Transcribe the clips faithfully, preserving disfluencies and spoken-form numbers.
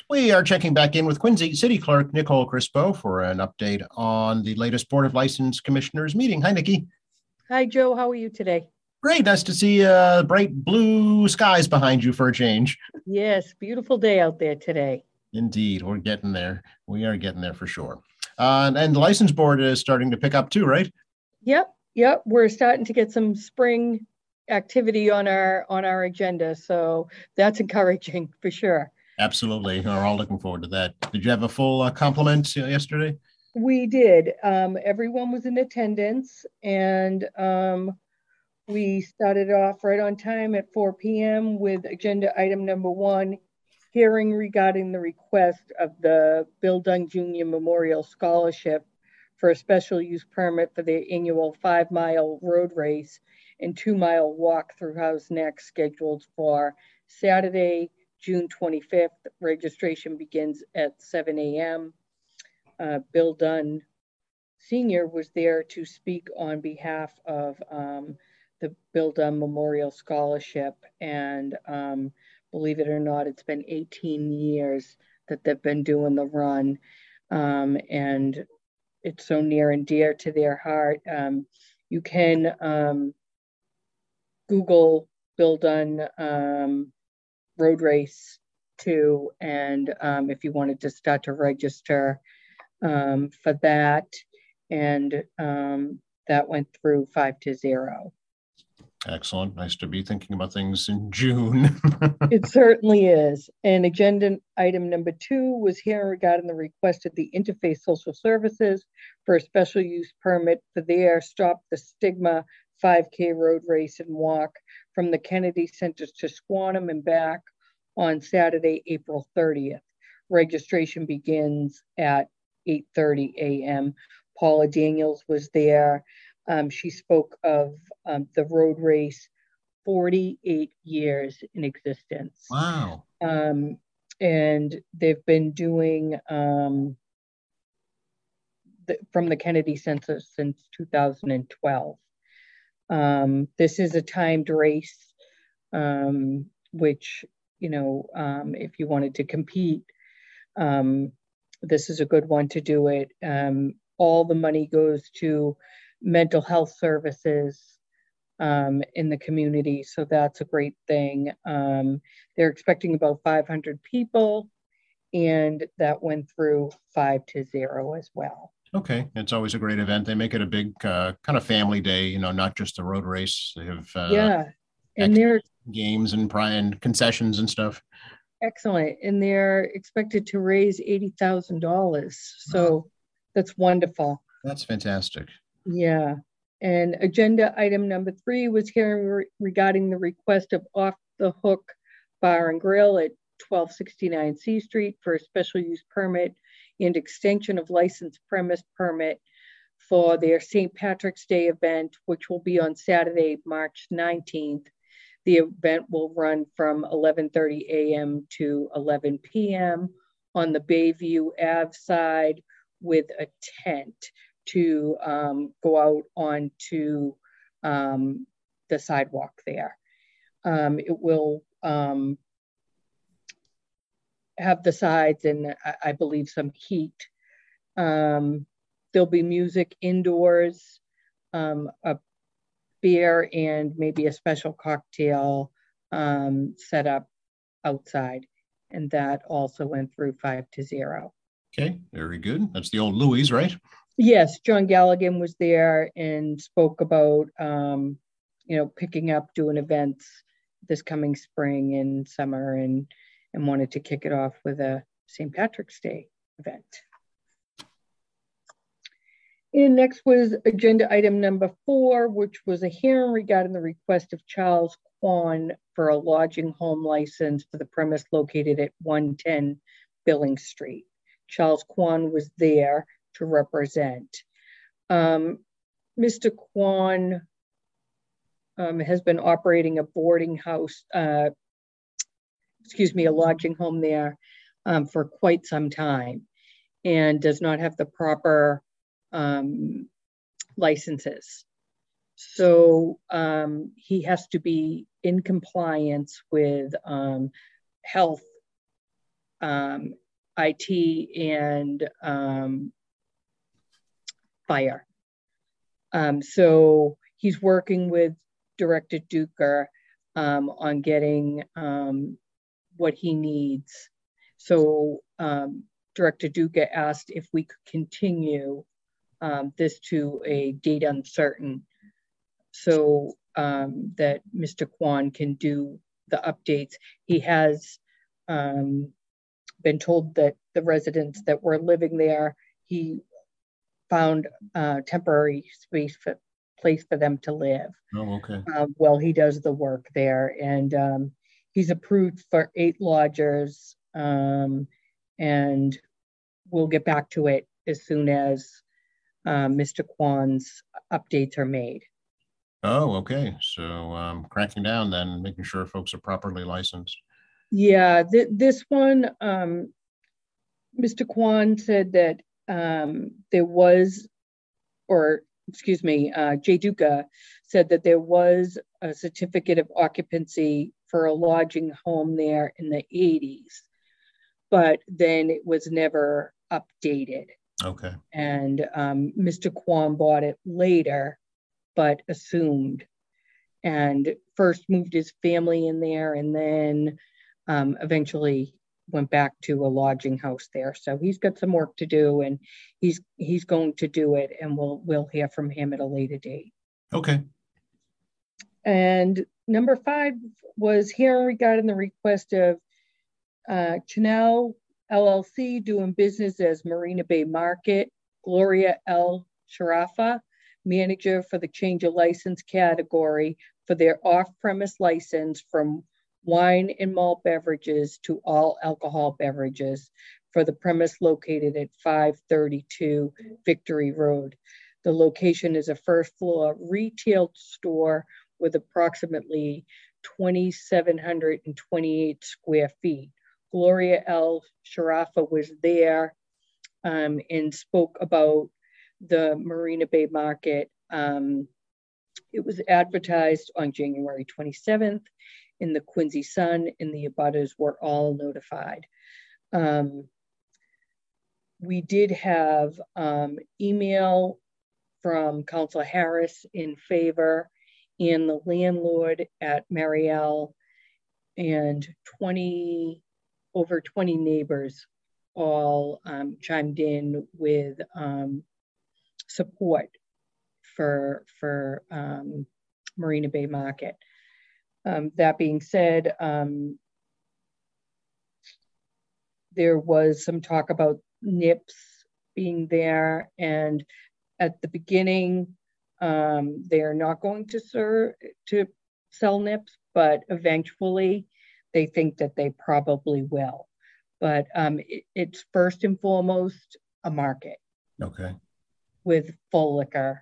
We are checking back in with Quincy City Clerk Nicole Crispo for an update on the latest Board of License Commissioners meeting. Hi, Nikki. Hi, Joe. How are you today? Great. Nice to see uh, bright blue skies behind you for a change. Yes, beautiful day out there today. Indeed. We're getting there. We are getting there for sure. Uh, and the license board is starting to pick up too, right? Yep, yep. We're starting to get some spring activity on our on our agenda, so that's encouraging for sure. Absolutely. We're all looking forward to that. Did you have a full uh, complement uh, yesterday? We did. Um, everyone was in attendance, and um, we started off right on time at four p m with agenda item number one, hearing regarding the request of the Bill Dunn Junior Memorial Scholarship for a special use permit for their annual five mile road race and two mile walk through House Neck scheduled for Saturday, June twenty-fifth. Registration begins at seven a m Uh, Bill Dunn Senior was there to speak on behalf of um, the Bill Dunn Memorial Scholarship. And um, believe it or not, it's been eighteen years that they've been doing the run. Um, and it's so near and dear to their heart. Um, you can um, Google Bill Dunn um, road race too. And um, if you wanted to start to register um, for that, and um, that went through five to zero. Excellent. Nice to be thinking about things in June. It certainly is. And agenda item number two was here regarding the request of the Interfaith Social Services for a special use permit for their Stop the Stigma five K road race and walk from the Kennedy Center to Squantum and back on Saturday, April thirtieth. Registration begins at eight thirty a m Paula Daniels was there. Um, she spoke of um, the road race, forty-eight years in existence. Wow. Um, and they've been doing um, the, from the Kennedy Census since two thousand twelve. Um, this is a timed race, um, which, you know, um, if you wanted to compete, um, this is a good one to do it. Um, all the money goes to mental health services um, in the community. So that's a great thing. Um, they're expecting about five hundred people, and that went through five to zero as well. Okay. It's always a great event. They make it a big uh, kind of family day, you know, not just a road race. They have uh, Yeah. And they're games and, and concessions and stuff. Excellent. And they're expected to raise eighty thousand dollars. So wow. That's wonderful. That's fantastic. Yeah. And agenda item number three was hearing re regarding the request of Off the Hook Bar and Grill at twelve sixty-nine C Street for a special use permit and extension of licensed premise permit for their Saint Patrick's Day event, which will be on Saturday, March nineteenth. The event will run from eleven thirty a m to eleven p m on the Bayview Ave side with a tent to um, go out onto um, the sidewalk there. Um, it will um, have the sides and I, I believe some heat. Um, there'll be music indoors, um, a beer and maybe a special cocktail um, set up outside. And that also went through five to zero. Okay, very good. That's the old Louis, right? Yes, John Galligan was there and spoke about, um, you know, picking up, doing events this coming spring and summer, and and wanted to kick it off with a Saint Patrick's Day event. And next was agenda item number four, which was a hearing regarding the request of Charles Kwan for a lodging home license for the premise located at one ten Billings Street. Charles Kwan was there to represent. Um, Mister Kwan um, has been operating a boarding house, uh, excuse me, a lodging home there um, for quite some time and does not have the proper um, licenses. So um, he has to be in compliance with um, health um, I T and um, fire. Um, so he's working with Director Duker um, on getting um, what he needs. So um, Director Duker asked if we could continue um, this to a date uncertain, so um, that Mister Kwan can do the updates. He has um, been told that the residents that were living there, he found a temporary space for place for them to live. Oh, okay. Uh, while he does the work there, and um, he's approved for eight lodgers, um, and we'll get back to it as soon as uh, Mister Kwan's updates are made. Oh, okay. So um, cracking down then, making sure folks are properly licensed. Yeah, th- this one, um, Mister Kwan said that um, there was, or excuse me, uh, Jay Duca said that there was a certificate of occupancy for a lodging home there in the eighties, but then it was never updated. Okay. And um, Mister Kwan bought it later, but assumed, and first moved his family in there, and then um, eventually went back to a lodging house there. So he's got some work to do, and he's he's going to do it, and we'll we'll hear from him at a later date. Okay. And number five was hearing regarding the request of uh, Chanel L L C doing business as Marina Bay Market, Gloria L. Sharafa, manager for the change of license category for their off-premise license from wine and malt beverages to all alcohol beverages for the premise located at five thirty-two Victory Road. The location is a first floor retail store with approximately two thousand seven hundred twenty-eight square feet. Gloria L. Sharafa was there um, and spoke about the Marina Bay Market. Um, it was advertised on January twenty-seventh in the Quincy Sun, and the abutters were all notified. Um, we did have um, email from Councilor Harris in favor, and the landlord at Mariel, and twenty, over twenty neighbors all um, chimed in with um, support for, for um, Marina Bay Market. Um, that being said, um, there was some talk about Nips being there, and at the beginning, um, they're not going to serve to sell Nips, but eventually they think that they probably will. But um, it, it's first and foremost a market. Okay. With full liquor.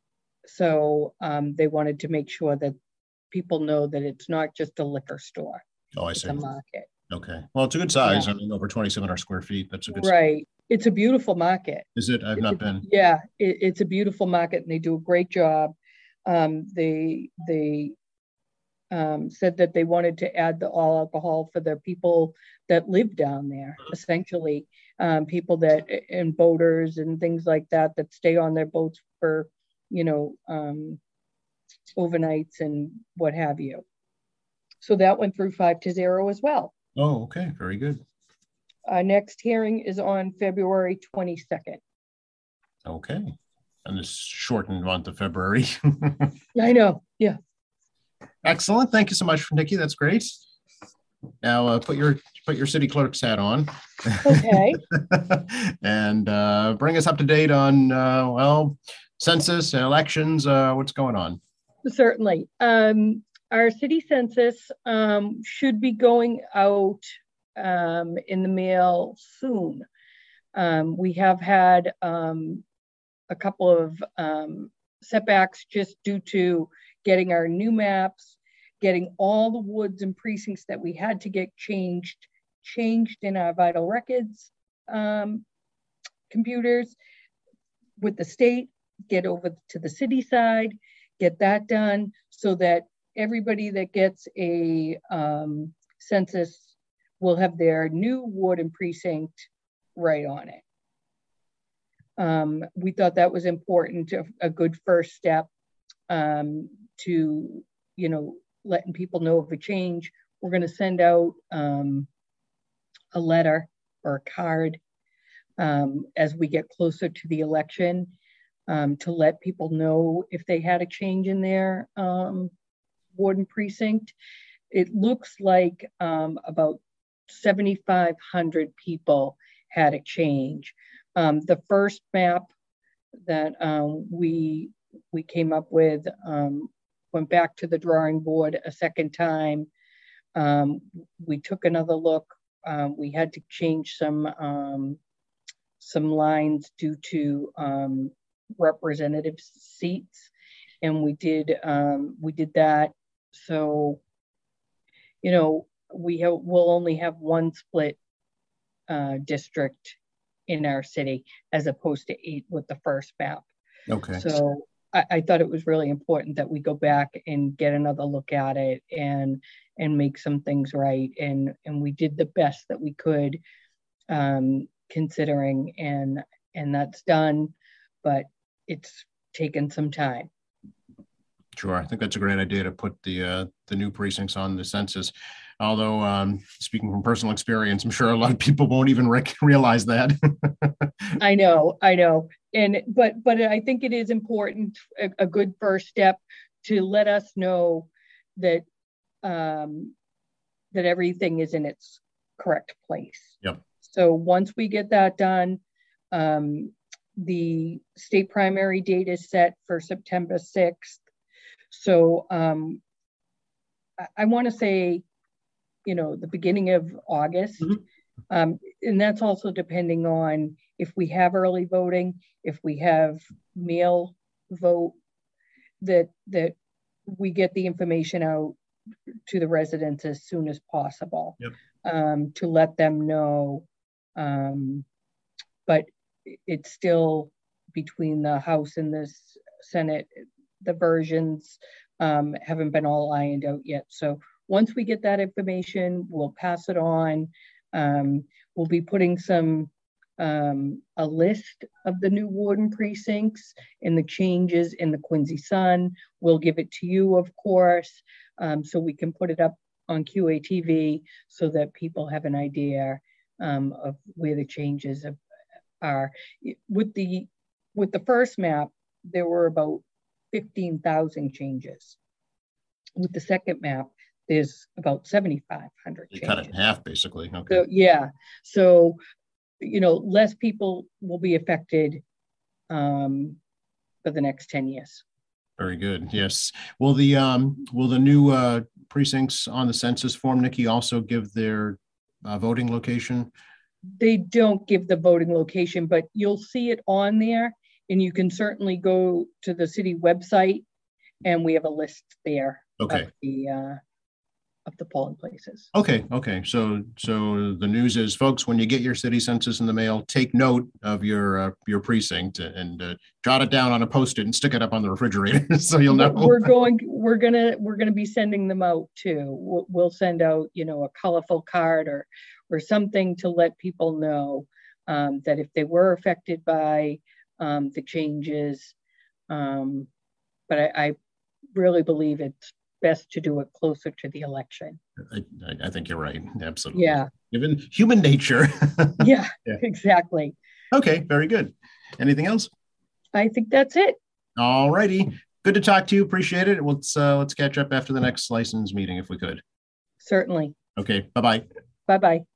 So um, they wanted to make sure that people know that it's not just a liquor store. Oh, I it's see. a market. Okay. Well, it's a good size. Yeah. I mean, over twenty-seven hundred square feet. That's a good Right. size. It's a beautiful market. Is it? I've it's not a, been. Yeah, it, it's a beautiful market, and they do a great job. Um, they they um, said that they wanted to add the all alcohol for the people that live down there, essentially. Um, people that, and boaters and things like that, that stay on their boats for, you know, um, overnights and what have you. So that went through five to zero as well. Oh, okay. Very good. Our next hearing is on February twenty-second. Okay. And this shortened month of February. I know. Yeah. Excellent. Thank you so much, Nikki. That's great. Now uh, put your put your city clerk's hat on. Okay. And uh, bring us up to date on uh, well, census, elections. Uh, what's going on? Certainly. Um, our city census um, should be going out um, in the mail soon. Um, we have had um, a couple of um, setbacks just due to getting our new maps, getting all the woods and precincts that we had to get changed, changed in our vital records um, computers with the state, get over to the city side, get that done so that everybody that gets a um, census will have their new ward and precinct right on it. Um, we thought that was important, a, a good first step um, to, you know, letting people know of a change. We're going to send out um, a letter or a card um, as we get closer to the election um, to let people know if they had a change in their um, ward and precinct. It looks like um, about seventy-five hundred people had a change. Um, the first map that um, we we came up with um, went back to the drawing board a second time. Um, we took another look. Um, we had to change some um, some lines due to um, representative seats, and we did um, we did that. So, you know, we have, we'll only have one split uh, district in our city as opposed to eight with the first map. Okay. So I, I thought it was really important that we go back and get another look at it and and make some things right. And and we did the best that we could um, considering, and and that's done, but it's taken some time. Sure, I think that's a great idea to put the uh, the new precincts on the census. Although, um, speaking from personal experience, I'm sure a lot of people won't even rec- realize that. I know, I know, and but but I think it is important, a, a good first step to let us know that um, that everything is in its correct place. Yep. So once we get that done, um, the state primary date is set for September sixth. So um, I, I want to say, you know, the beginning of August. Mm-hmm. Um, and that's also depending on if we have early voting, if we have mail vote, that that we get the information out to the residents as soon as possible. Yep. um, to let them know. Um, but it's still between the House and the Senate. The versions um, haven't been all ironed out yet. So once we get that information, we'll pass it on. Um, we'll be putting some, um, a list of the new ward and precincts and the changes in the Quincy Sun. We'll give it to you, of course, um, so we can put it up on Q A T V so that people have an idea um, of where the changes are. With the, with the first map, there were about fifteen thousand changes. With the second map, there's about seventy-five hundred you changes. Cut it in half, basically. Okay. So, yeah. So, you know, less people will be affected um, for the next ten years. Very good. Yes. Will the um, will the new uh, precincts on the census form, Nikki, also give their uh, voting location? They don't give the voting location, but you'll see it on there, and you can certainly go to the city website, and we have a list there. Okay. Of the uh, of the polling places. Okay. Okay. So so the news is, folks, when you get your city census in the mail, take note of your uh, your precinct and uh, jot it down on a Post-it and stick it up on the refrigerator so you'll know. We're going. We're gonna. We're gonna be sending them out too. We'll, we'll send out, you know, a colorful card or or something to let people know um, that if they were affected by um, the changes. Um, but I, I really believe it's best to do it closer to the election. I, I think you're right. Absolutely. Yeah. Given human nature. yeah, yeah, exactly. Okay, very good. Anything else? I think that's it. All righty. Good to talk to you. Appreciate it. Let's uh, let's catch up after the next license meeting if we could. Certainly. Okay. Bye-bye. Bye-bye.